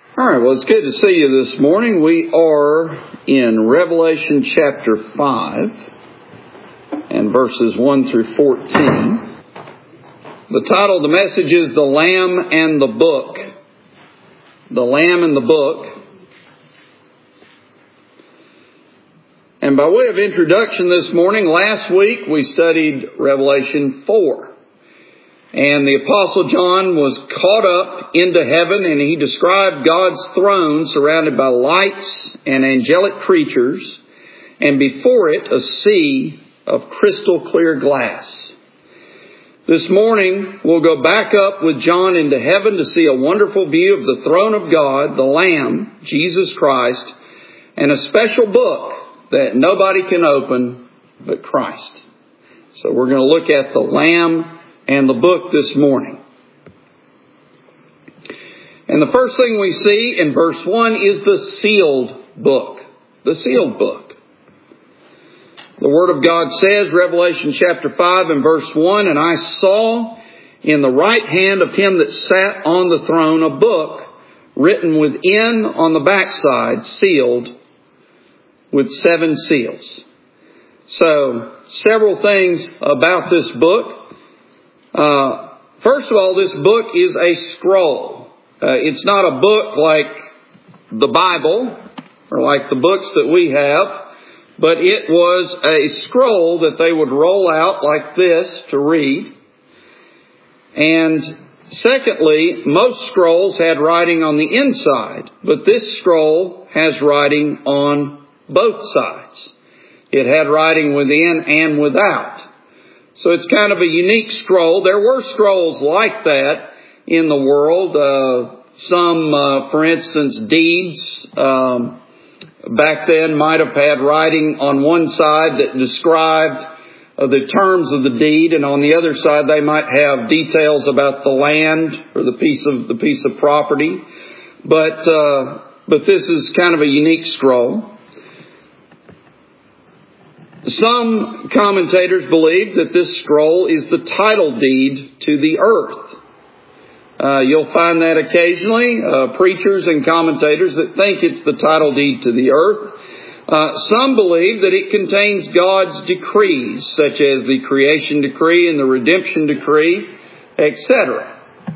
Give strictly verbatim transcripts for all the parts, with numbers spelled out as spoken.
All right, well, it's good to see you this morning. We are in Revelation chapter five and verses one through fourteen. The title of the message is The Lamb and the Book. The Lamb and the Book. And by way of introduction this morning, last week we studied Revelation four. And the Apostle John was caught up into heaven, and he described God's throne surrounded by lights and angelic creatures, and before it a sea of crystal clear glass. This morning we'll go back up with John into heaven to see a wonderful view of the throne of God, the Lamb, Jesus Christ, and a special book that nobody can open but Christ. So we're going to look at the Lamb and the book this morning. And the first thing we see in verse one is the sealed book. The sealed book. The Word of God says, Revelation chapter five and verse one, "And I saw in the right hand of him that sat on the throne a book written within on the backside, sealed with seven seals." So, several things about this book. Uh, first of all, this book is a scroll. Uh, it's not a book like the Bible or like the books that we have, but it was a scroll that they would roll out like this to read. And secondly, most scrolls had writing on the inside, but this scroll has writing on both sides. It had writing within and without. So it's kind of a unique scroll. There were scrolls like that in the world. Uh, some, uh, for instance, deeds um, back then might have had writing on one side that described uh, the terms of the deed, and on the other side they might have details about the land or the piece of the piece of property. But uh, but this is kind of a unique scroll. Some commentators believe that this scroll is the title deed to the earth. Uh, you'll find that occasionally, uh, preachers and commentators that think it's the title deed to the earth. Uh, some believe that it contains God's decrees, such as the creation decree and the redemption decree, et cetera.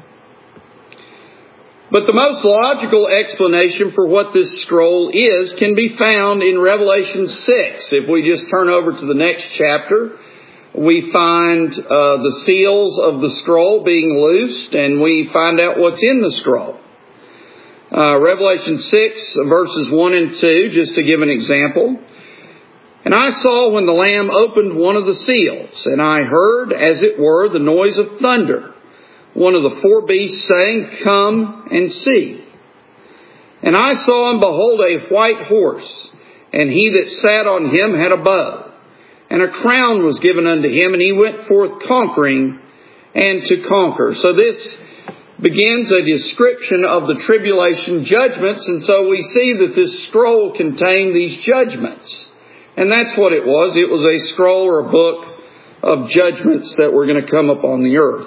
But the most logical explanation for what this scroll is can be found in Revelation six. If we just turn over to the next chapter, we find uh, the seals of the scroll being loosed, and we find out what's in the scroll. Uh, Revelation six, verses one and two, just to give an example. "And I saw when the Lamb opened one of the seals, and I heard, as it were, the noise of thunder. One of the four beasts saying, 'Come and see.' And I saw and behold a white horse, and he that sat on him had a bow, and a crown was given unto him, and he went forth conquering and to conquer." So this begins a description of the tribulation judgments, and so we see that this scroll contained these judgments. And that's what it was. It was a scroll or a book of judgments that were going to come upon the earth.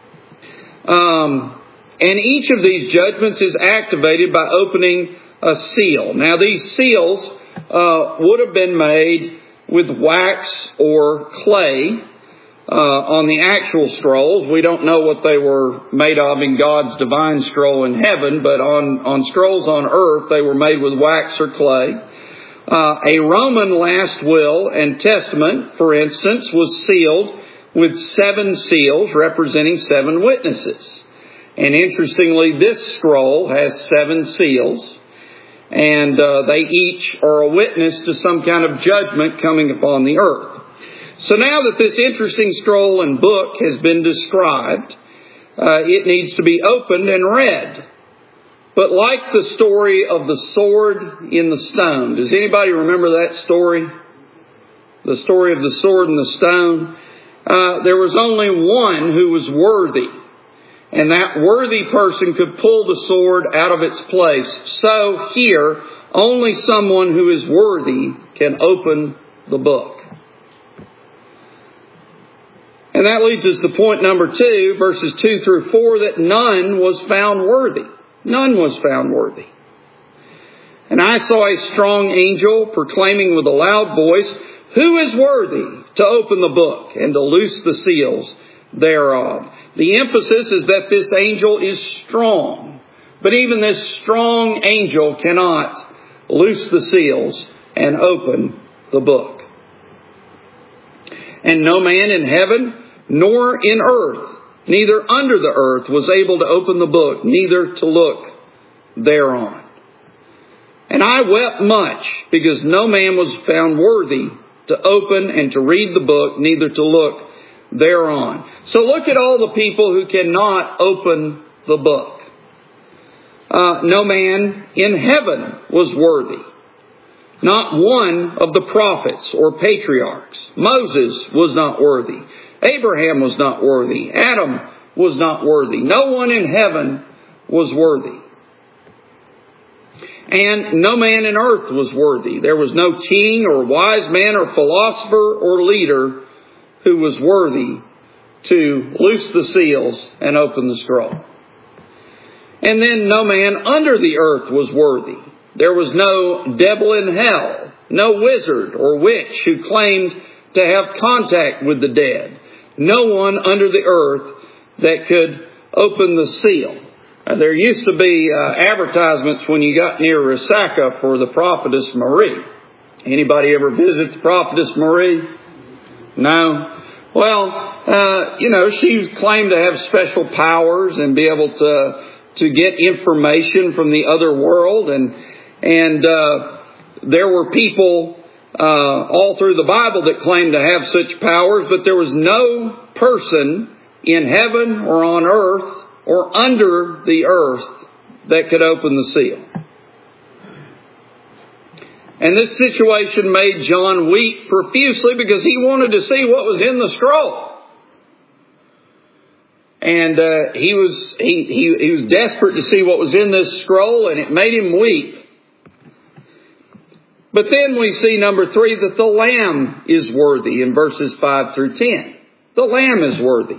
Um, and each of these judgments is activated by opening a seal. Now, these seals uh, would have been made with wax or clay uh, on the actual scrolls. We don't know what they were made of in God's divine scroll in heaven, but on, on scrolls on earth, they were made with wax or clay. Uh, a Roman last will and testament, for instance, was sealed with seven seals representing seven witnesses. And interestingly, this scroll has seven seals, and uh, they each are a witness to some kind of judgment coming upon the earth. So now that this interesting scroll and book has been described, uh, it needs to be opened and read. But like the story of the sword in the stone, does anybody remember that story? The story of the sword and the stone? Uh, there was only one who was worthy, and that worthy person could pull the sword out of its place. So here, only someone who is worthy can open the book. And that leads us to point number two, verses two through four, that none was found worthy. None was found worthy. And I saw a strong angel proclaiming with a loud voice, "Who is worthy to open the book and to loose the seals thereof?" The emphasis is that this angel is strong. But even this strong angel cannot loose the seals and open the book. And no man in heaven nor in earth, neither under the earth, was able to open the book, neither to look thereon. And I wept much, because no man was found worthy to open and to read the book, neither to look thereon. So look at all the people who cannot open the book. Uh, no man in heaven was worthy. Not one of the prophets or patriarchs. Moses was not worthy. Abraham was not worthy. Adam was not worthy. No one in heaven was worthy. And no man in earth was worthy. There was no king or wise man or philosopher or leader who was worthy to loose the seals and open the scroll. And then no man under the earth was worthy. There was no devil in hell, no wizard or witch who claimed to have contact with the dead. No one under the earth that could open the seal. Uh, there used to be uh, advertisements when you got near Resaca for the prophetess Marie. Anybody ever visit the prophetess Marie? No? Well, uh, you know, she claimed to have special powers and be able to to get information from the other world. And and uh, there were people uh, all through the Bible that claimed to have such powers, but there was no person in heaven or on earth or under the earth that could open the seal. And this situation made John weep profusely because he wanted to see what was in the scroll. And uh, he was he, he he was desperate to see what was in this scroll, and it made him weep. But then we see, number three, that the Lamb is worthy in verses five through ten. The Lamb is worthy.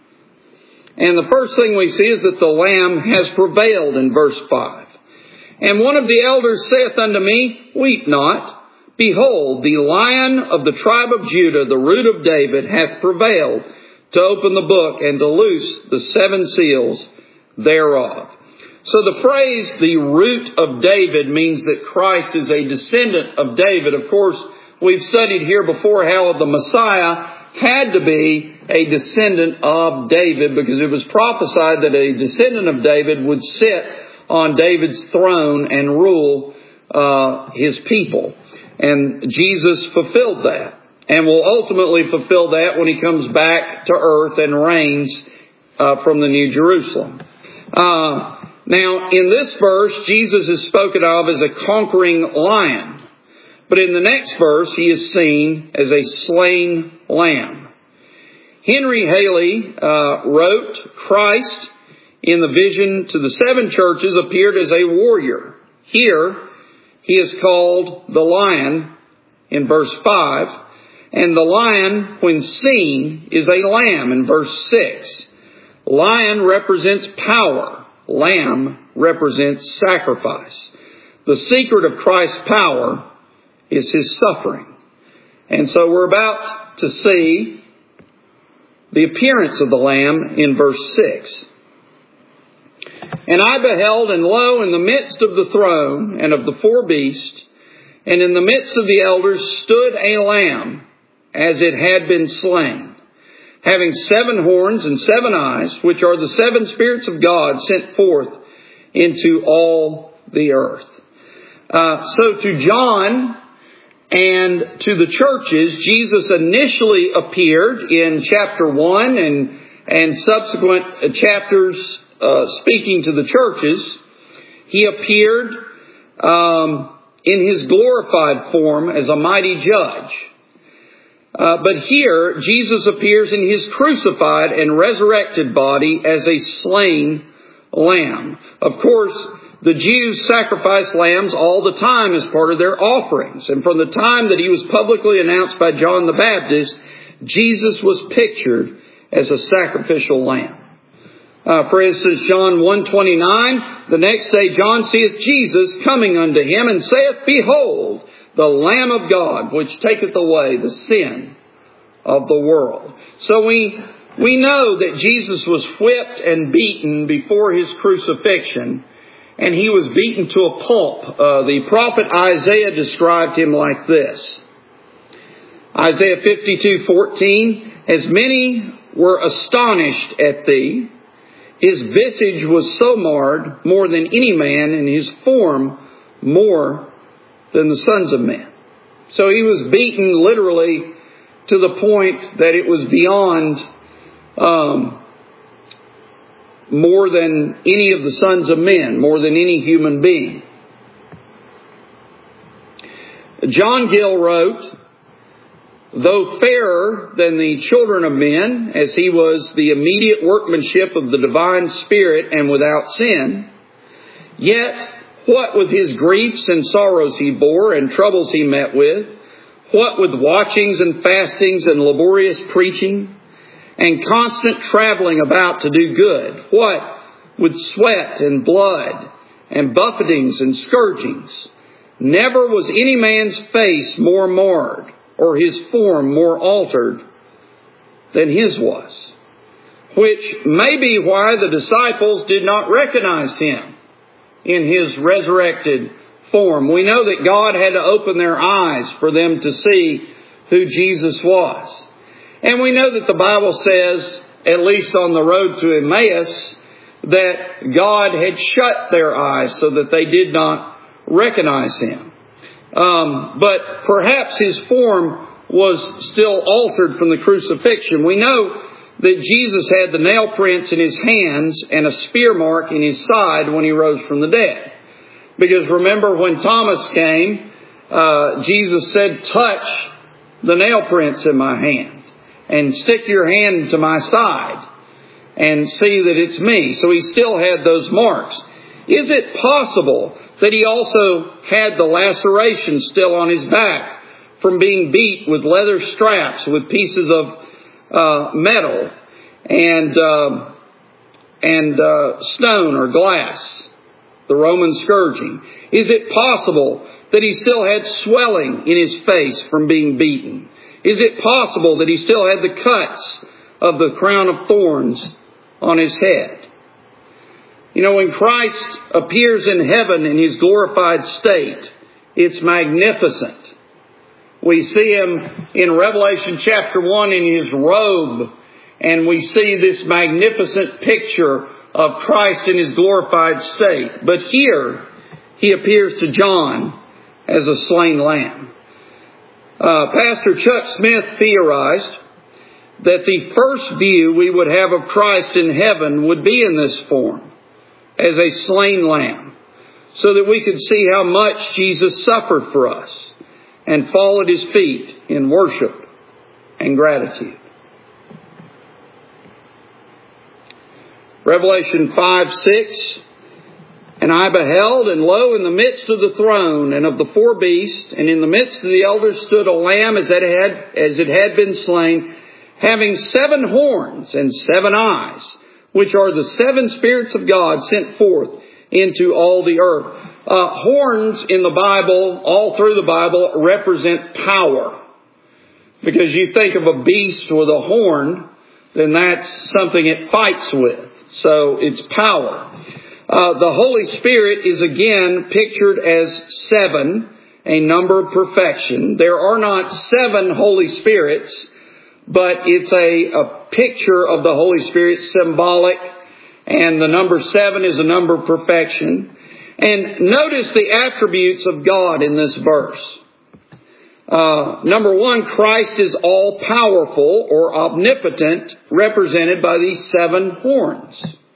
And the first thing we see is that the Lamb has prevailed in verse five. And one of the elders saith unto me, Weep not. Behold, the Lion of the tribe of Judah, the Root of David, hath prevailed to open the book and to loose the seven seals thereof. So the phrase, the Root of David, means that Christ is a descendant of David. Of course, we've studied here before how the Messiah had to be a descendant of David, because it was prophesied that a descendant of David would sit on David's throne and rule uh, his people. And Jesus fulfilled that, and will ultimately fulfill that when he comes back to earth and reigns uh, from the New Jerusalem. Uh, now, in this verse, Jesus is spoken of as a conquering lion. But in the next verse, he is seen as a slain lamb. Henry Haley uh, wrote, Christ in the vision to the seven churches appeared as a warrior. Here, he is called the lion in verse five. And the lion, when seen, is a lamb in verse six. Lion represents power. Lamb represents sacrifice. The secret of Christ's power is his suffering. And so we're about to see the appearance of the Lamb in verse six. And I beheld, and lo, in the midst of the throne and of the four beasts, and in the midst of the elders stood a lamb, as it had been slain, having seven horns and seven eyes, which are the seven spirits of God sent forth into all the earth. Uh, so to John and to the churches, Jesus initially appeared in chapter one and, and subsequent chapters uh, speaking to the churches. He appeared um, in his glorified form as a mighty judge. Uh, but here, Jesus appears in his crucified and resurrected body as a slain lamb. Of course, the Jews sacrificed lambs all the time as part of their offerings. And from the time that he was publicly announced by John the Baptist, Jesus was pictured as a sacrificial lamb. Uh, for instance, John one twenty-nine, the next day John seeth Jesus coming unto him, and saith, Behold, the Lamb of God, which taketh away the sin of the world. So we we know that Jesus was whipped and beaten before his crucifixion, and he was beaten to a pulp. Uh, the prophet Isaiah described him like this. Isaiah fifty-two fourteen, As many were astonished at thee, his visage was so marred more than any man, and his form more than the sons of men. So he was beaten literally to the point that it was beyond um, more than any of the sons of men, more than any human being. John Gill wrote, Though fairer than the children of men, as he was the immediate workmanship of the divine Spirit and without sin, yet what with his griefs and sorrows he bore and troubles he met with, what with watchings and fastings and laborious preaching and constant traveling about to do good, what with sweat and blood and buffetings and scourgings, never was any man's face more marred or his form more altered than his was, which may be why the disciples did not recognize him in his resurrected form. We know that God had to open their eyes for them to see who Jesus was. And we know that the Bible says, at least on the road to Emmaus, that God had shut their eyes so that they did not recognize him. Um, but perhaps his form was still altered from the crucifixion. We know that Jesus had the nail prints in his hands and a spear mark in his side when he rose from the dead. Because remember when Thomas came, uh, Jesus said, touch the nail prints in my hand and stick your hand to my side and see that it's me. So he still had those marks. Is it possible that he also had the laceration still on his back from being beat with leather straps, with pieces of uh, metal and uh, and uh, stone or glass, the Roman scourging? Is it possible that he still had swelling in his face from being beaten? Is it possible that he still had the cuts of the crown of thorns on his head? You know, when Christ appears in heaven in his glorified state, it's magnificent. We see him in Revelation chapter one in his robe, and we see this magnificent picture of Christ in his glorified state. But here, he appears to John as a slain lamb. Uh, Pastor Chuck Smith theorized that the first view we would have of Christ in heaven would be in this form, as a slain lamb, so that we could see how much Jesus suffered for us and fall at his feet in worship and gratitude. Revelation five six, And I beheld, and lo, in the midst of the throne and of the four beasts, and in the midst of the elders stood a lamb as it had, as it had been slain, having seven horns and seven eyes, which are the seven spirits of God sent forth into all the earth. Uh, horns in the Bible, all through the Bible, represent power. Because you think of a beast with a horn, then that's something it fights with. So it's power. Uh, the Holy Spirit is again pictured as seven, a number of perfection. There are not seven Holy Spirits, but it's a, a picture of the Holy Spirit, symbolic, and the number seven is a number of perfection. And notice the attributes of God in this verse. Uh, number one, Christ is all-powerful or omnipotent, represented by these seven horns.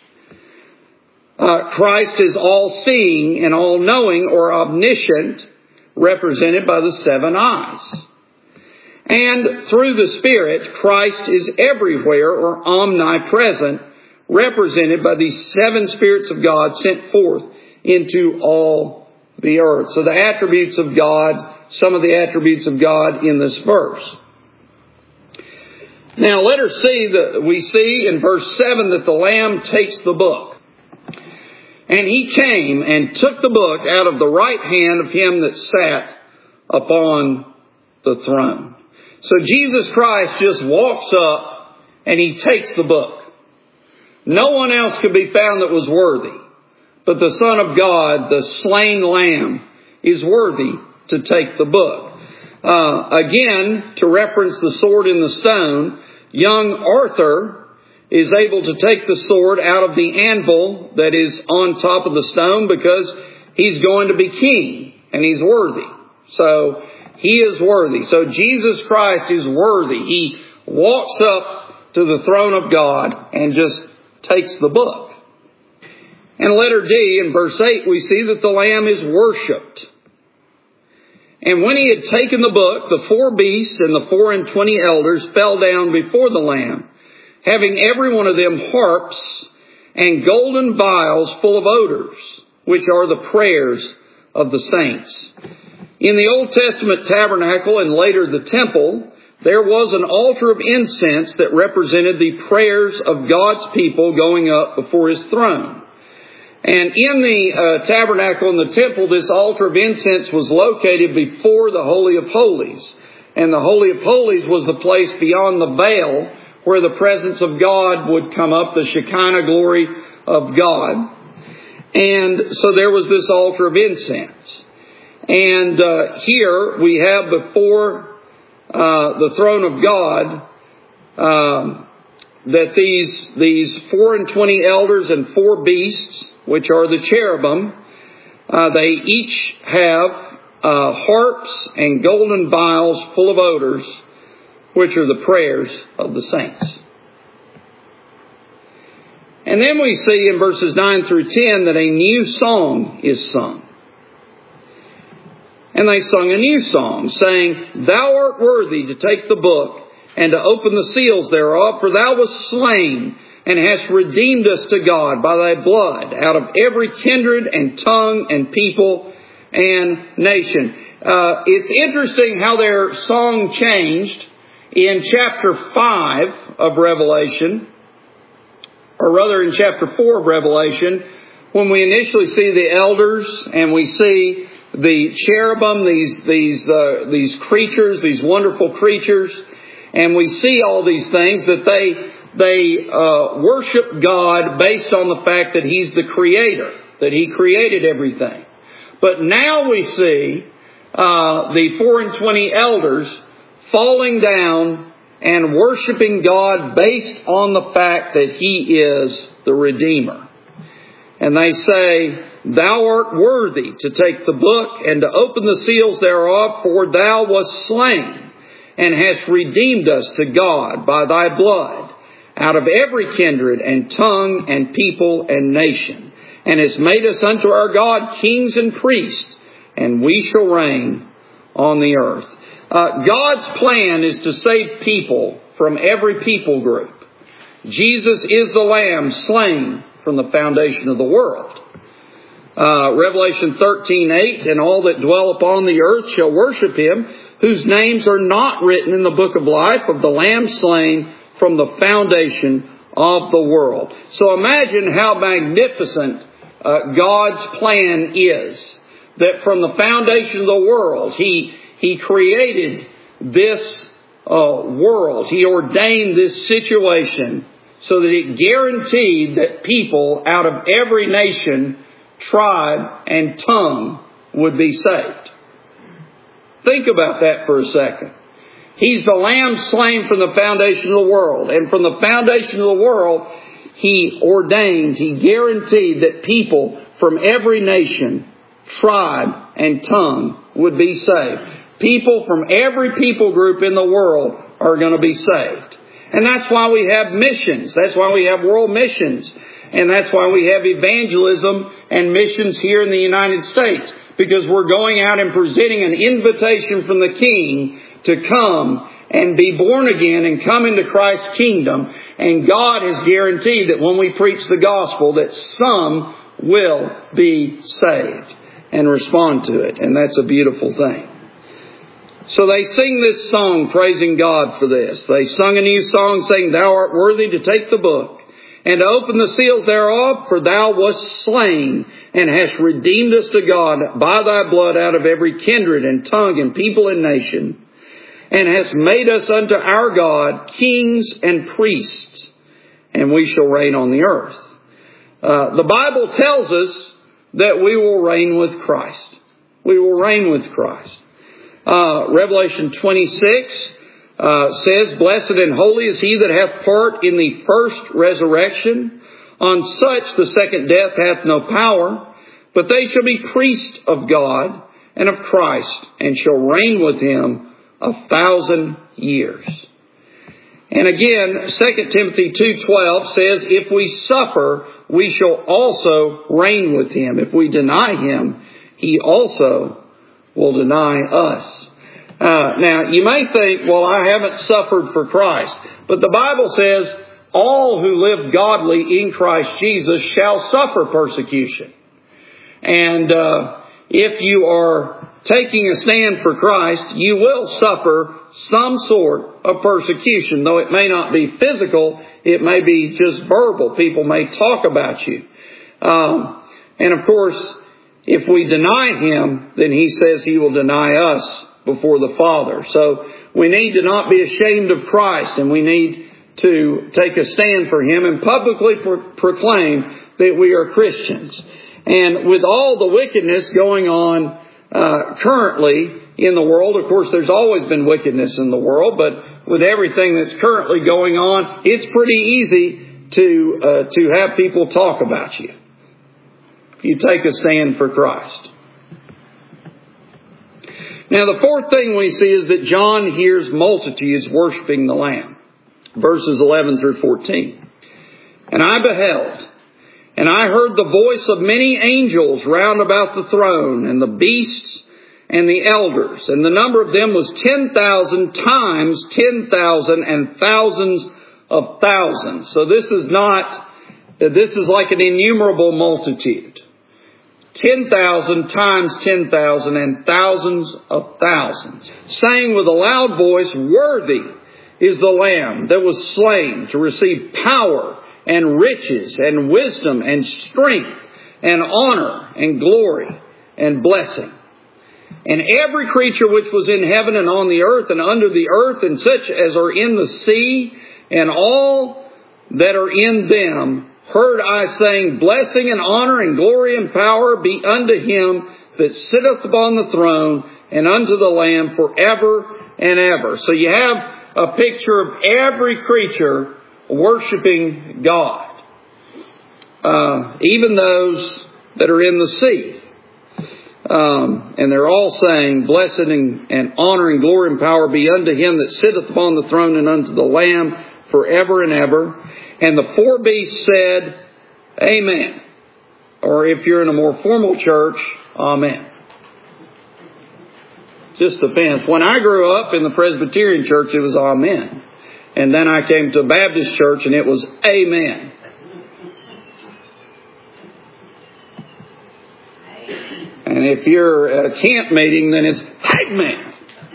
Uh, Christ is all-seeing and all-knowing or omniscient, represented by the seven eyes. And through the Spirit, Christ is everywhere or omnipresent, represented by these seven spirits of God sent forth into all the earth. So the attributes of God, some of the attributes of God in this verse. Now, letter C, the, we see in verse seven that the Lamb takes the book. And he came and took the book out of the right hand of him that sat upon the throne. So Jesus Christ just walks up and he takes the book. No one else could be found that was worthy. But the Son of God, the slain Lamb, is worthy to take the book. Uh, again, to reference the sword in the stone, young Arthur is able to take the sword out of the anvil that is on top of the stone because he's going to be king and he's worthy. So he is worthy. So Jesus Christ is worthy. He walks up to the throne of God and just takes the book. And letter D, in verse eight, we see that the Lamb is worshipped. And when he had taken the book, the four beasts and the four and twenty elders fell down before the Lamb, having every one of them harps and golden vials full of odors, which are the prayers of the saints. In the Old Testament tabernacle and later the temple, there was an altar of incense that represented the prayers of God's people going up before His throne. And in the uh, tabernacle and the temple, this altar of incense was located before the Holy of Holies. And the Holy of Holies was the place beyond the veil where the presence of God would come up, the Shekinah glory of God. And so there was this altar of incense. And uh, here we have before uh, the throne of God um, that these these four and twenty elders and four beasts, which are the cherubim, uh, they each have uh, harps and golden vials full of odors, which are the prayers of the saints. And then we see in verses nine through ten that a new song is sung. And they sung a new song, saying, Thou art worthy to take the book and to open the seals thereof, for Thou wast slain and hast redeemed us to God by Thy blood out of every kindred and tongue and people and nation. Uh, it's interesting how their song changed in chapter five of Revelation, or rather in chapter four of Revelation, when we initially see the elders and we see the cherubim, these these uh, these creatures, these wonderful creatures, and we see all these things that they they uh, worship God based on the fact that He's the Creator, that He created everything. But now we see uh, the four and twenty elders falling down and worshiping God based on the fact that He is the Redeemer. And they say, Thou art worthy to take the book and to open the seals thereof, for Thou wast slain and hast redeemed us to God by Thy blood out of every kindred and tongue and people and nation, and hast made us unto our God kings and priests, and we shall reign on the earth. Uh, God's plan is to save people from every people group. Jesus is the Lamb slain from the foundation of the world. Uh, Revelation thirteen eight, and all that dwell upon the earth shall worship Him, whose names are not written in the book of life of the Lamb slain from the foundation of the world. So imagine how magnificent uh, God's plan is. That from the foundation of the world, He He created this uh, world. He ordained this situation so that it guaranteed that people out of every nation, tribe, and tongue would be saved. Think about that for a second. He's the Lamb slain from the foundation of the world. And from the foundation of the world, He ordained, He guaranteed that people from every nation, tribe, and tongue would be saved. People from every people group in the world are going to be saved. And that's why we have missions. That's why we have world missions. And that's why we have evangelism and missions here in the United States. Because we're going out and presenting an invitation from the King to come and be born again and come into Christ's kingdom. And God has guaranteed that when we preach the gospel that some will be saved and respond to it. And that's a beautiful thing. So they sing this song praising God for this. They sung a new song saying, Thou art worthy to take the book and to open the seals thereof, for Thou wast slain and hast redeemed us to God by Thy blood out of every kindred and tongue and people and nation, and hast made us unto our God kings and priests, and we shall reign on the earth. Uh, the Bible tells us that we will reign with Christ. We will reign with Christ. Uh, Revelation twenty-six uh, says, Blessed and holy is he that hath part in the first resurrection. On such the second death hath no power, but they shall be priests of God and of Christ, and shall reign with him a thousand years. And again, Second Timothy two twelve says, If we suffer, we shall also reign with him. If we deny him, he also will deny us. Uh, now, you may think, well, I haven't suffered for Christ. But the Bible says, all who live godly in Christ Jesus shall suffer persecution. And uh, if you are taking a stand for Christ, you will suffer some sort of persecution. Though it may not be physical, it may be just verbal. People may talk about you. Um, and of course, if we deny him, then he says he will deny us before the Father. So we need to not be ashamed of Christ, and we need to take a stand for him and publicly pro- proclaim that we are Christians. And with all the wickedness going on uh, currently in the world, of course there's always been wickedness in the world, but with everything that's currently going on, it's pretty easy to uh, to have people talk about you. You take a stand for Christ. Now the fourth thing we see is that John hears multitudes worshiping the Lamb. Verses eleven through fourteen. And I beheld, and I heard the voice of many angels round about the throne, and the beasts and the elders. And the number of them was ten thousand times ten thousand and thousands of thousands. So this is not, this is like an innumerable multitude. ten thousand times ten thousand and thousands of thousands, saying with a loud voice, Worthy is the Lamb that was slain to receive power and riches and wisdom and strength and honor and glory and blessing. And every creature which was in heaven and on the earth and under the earth, and such as are in the sea, and all that are in them, heard I saying, Blessing and honor and glory and power be unto him that sitteth upon the throne and unto the Lamb forever and ever. So you have a picture of every creature worshiping God. Uh, even those that are in the sea. Um, and they're all saying, Blessed and, and honor and glory and power be unto him that sitteth upon the throne and unto the Lamb forever and ever. And the four beasts said, Amen. Or if you're in a more formal church, Amen. Just depends. When I grew up in the Presbyterian church, it was Amen. And then I came to a Baptist church and it was Amen. And if you're at a camp meeting, then it's Amen.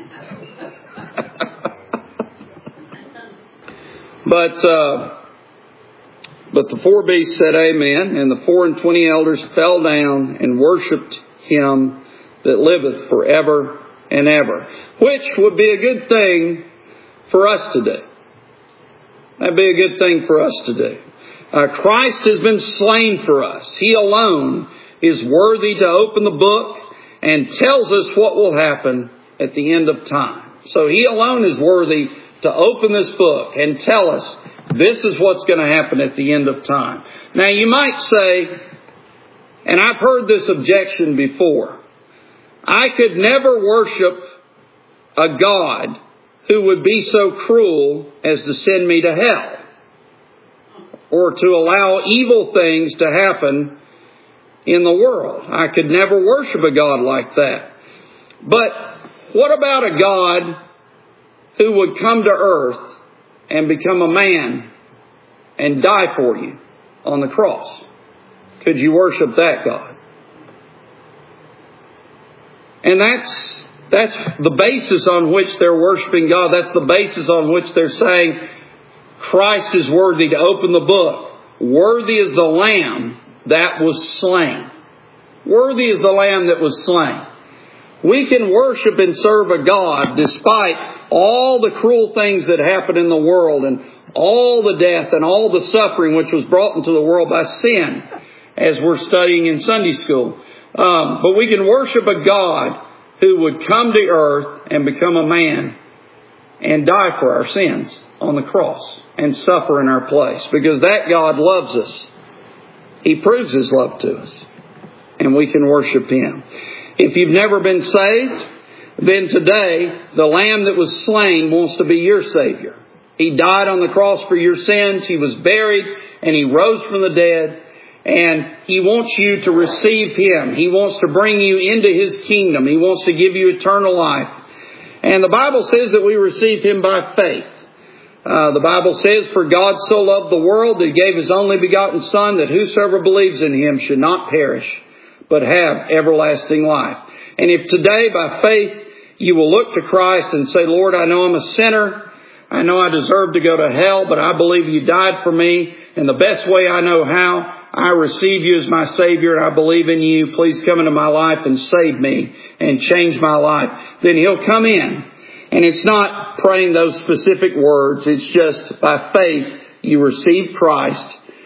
But, uh, but the four beasts said Amen, and the four and twenty elders fell down and worshipped him that liveth forever and ever. Which would be a good thing for us to do. That'd be a good thing for us to do. Uh, Christ has been slain for us. He alone is worthy to open the book and tells us what will happen at the end of time. So he alone is worthy to open this book and tell us this is what's going to happen at the end of time. Now you might say, and I've heard this objection before, I could never worship a God who would be so cruel as to send me to hell, or to allow evil things to happen in the world. I could never worship a God like that. But what about a God who would come to earth and become a man and die for you on the cross? Could you worship that God? And that's That's the basis on which they're worshiping God. That's the basis on which they're saying Christ is worthy to open the book. Worthy is the Lamb that was slain. Worthy is the Lamb that was slain. We can worship and serve a God despite all the cruel things that happen in the world and all the death and all the suffering which was brought into the world by sin, as we're studying in Sunday school. Um, but we can worship a God who would come to earth and become a man and die for our sins on the cross and suffer in our place, because that God loves us. He proves His love to us, and we can worship Him. If you've never been saved, then today the Lamb that was slain wants to be your Savior. He died on the cross for your sins. He was buried and He rose from the dead. And He wants you to receive Him. He wants to bring you into His kingdom. He wants to give you eternal life. And the Bible says that we receive Him by faith. Uh, the Bible says, "For God so loved the world that He gave His only begotten Son, that whosoever believes in Him should not perish, but have everlasting life." And if today by faith you will look to Christ and say, "Lord, I know I'm a sinner. I know I deserve to go to hell, but I believe You died for me. And the best way I know how, I receive You as my Savior, and I believe in You. Please come into my life and save me and change my life." Then He'll come in. And it's not praying those specific words. It's just by faith you receive Christ.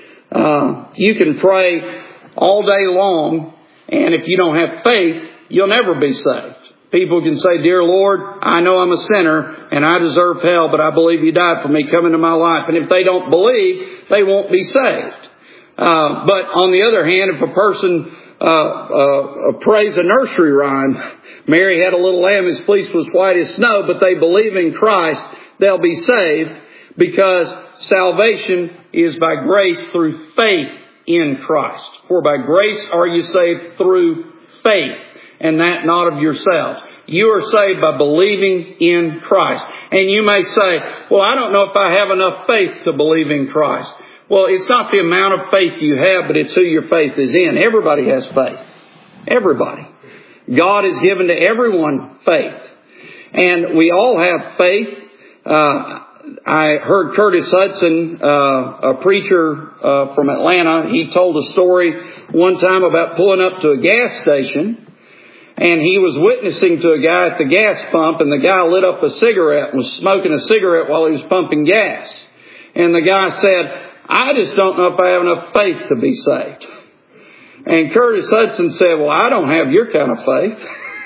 Uh, you can pray all day long, and if you don't have faith, you'll never be saved. People can say, "Dear Lord, I know I'm a sinner and I deserve hell, but I believe You died for me. Come into my life." And if they don't believe, they won't be saved. Uh, but on the other hand, if a person uh, uh, prays a nursery rhyme, "Mary had a little lamb, His fleece was white as snow," but they believe in Christ, they'll be saved, because salvation is by grace through faith in Christ. "For by grace are you saved through faith, and that not of yourselves." You are saved by believing in Christ. And you may say, "Well, I don't know if I have enough faith to believe in Christ." Well, it's not the amount of faith you have, but it's who your faith is in. Everybody has faith. Everybody. God has given to everyone faith. And we all have faith. Uh, I heard Curtis Hudson, uh, a preacher uh, from Atlanta. He told a story one time about pulling up to a gas station. And he was witnessing to a guy at the gas pump, and the guy lit up a cigarette and was smoking a cigarette while he was pumping gas. And the guy said, "I just don't know if I have enough faith to be saved." And Curtis Hudson said, "Well, I don't have your kind of faith."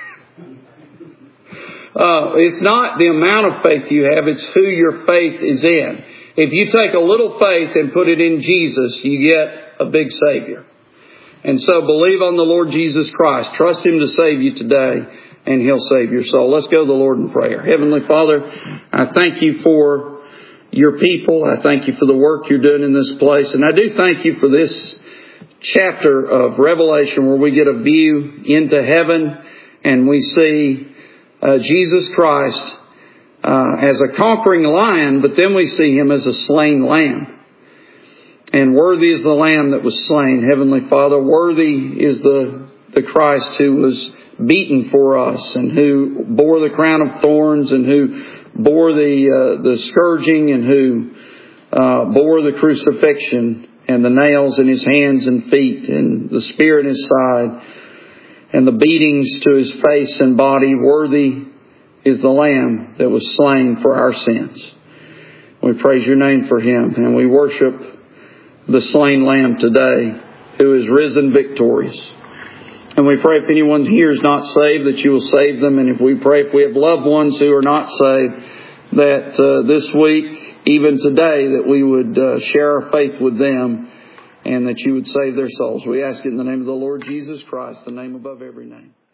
uh, it's not the amount of faith you have, it's who your faith is in. If you take a little faith and put it in Jesus, you get a big Savior. And so believe on the Lord Jesus Christ. Trust Him to save you today, and He'll save your soul. Let's go to the Lord in prayer. Heavenly Father, I thank You for Your people. I thank You for the work You're doing in this place. And I do thank You for this chapter of Revelation where we get a view into heaven and we see uh, Jesus Christ uh, as a conquering lion, but then we see Him as a slain lamb. And worthy is the Lamb that was slain, Heavenly Father. Worthy is the, the Christ who was beaten for us and who bore the crown of thorns and who bore the uh, the scourging and who uh, bore the crucifixion and the nails in His hands and feet and the spear in His side and the beatings to His face and body. Worthy is the Lamb that was slain for our sins. We praise Your name for Him, and we worship the slain Lamb today who is risen victorious. And we pray if anyone here is not saved, that You will save them. And if we pray if we have loved ones who are not saved, that uh, this week, even today, that we would uh, share our faith with them and that You would save their souls. We ask it in the name of the Lord Jesus Christ, the name above every name.